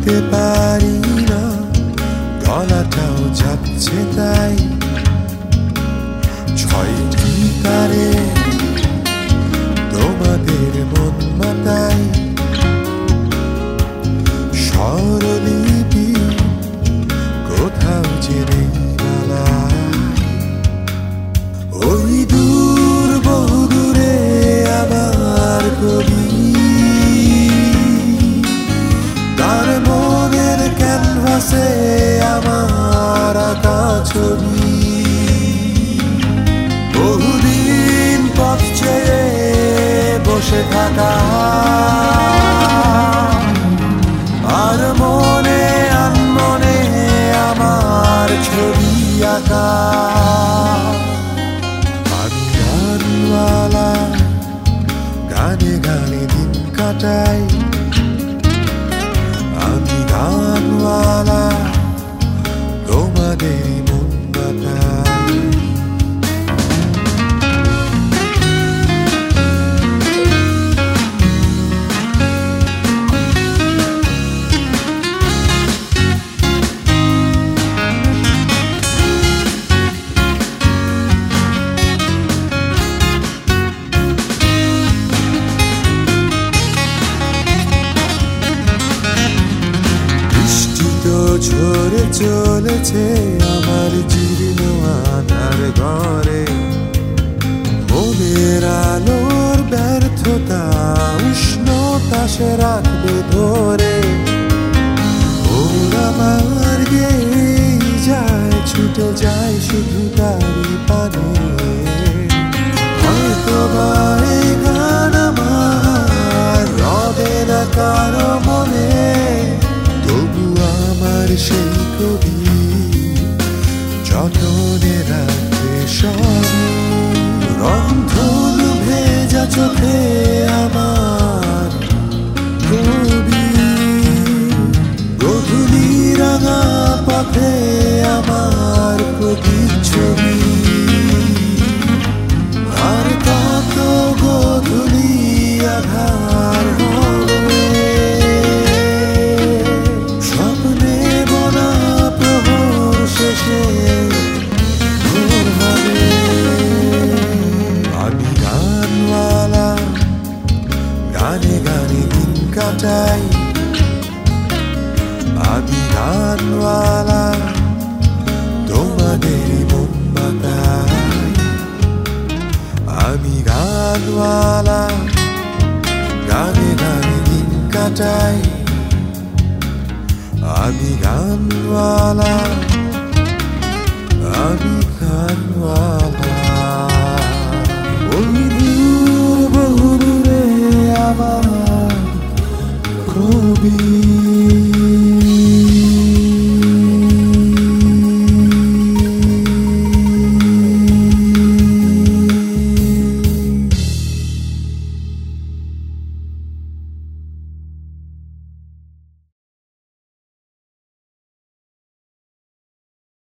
বলতে পারি না, গলাটাও যাচ্ছে তাই। ছয়টি তারে তোমাদের মন মাতাই, স্বরলিপি কোথাও যে নেই বালাই। ওই দূর বহু দূরে আমার কবি, তার মনের ক্যানভাসে আমার আঁকা ছবি। বহুদিন পথ চেয়ে বসে থাকা, আর মনে আনমনে আমার ছবি আঁকা। আমি গানওয়ালা, গানে গানে দিন কাটাই। আমি গানওয়ালা, তোমাদের মন বাতাই। ঝরে চলেছে আমার জীর্ণ আধার ঘরে, মনের আলোর ব্যর্থতা উষ্ণতা সে রাখবে ধরে। ওর আমার গেই যায়, ছুটে যায় শুধু তারি পানে। হয়তো বা এই গান আমার রবে না কারো মনে, তবু আমার সেই কবি যতনে রাখবে সবে। রংধনু ভেজা চোখে আমার কবি, গধূলি রাঙা পথে আমার কবির ছবি। আর কত গধূলি আধার হবে, স্বপ্নে বোনা প্রহর শেষে ভোর হবে। আমি গানওয়ালা, গানে গানে দিন কাটাই। আমি গানওয়ালা, তোমাদের মন বাতাই। আমি গানওয়ালা, গানে গানে দিন কাটাই। আমি গানওয়ালা, আমি গানওয়ালা।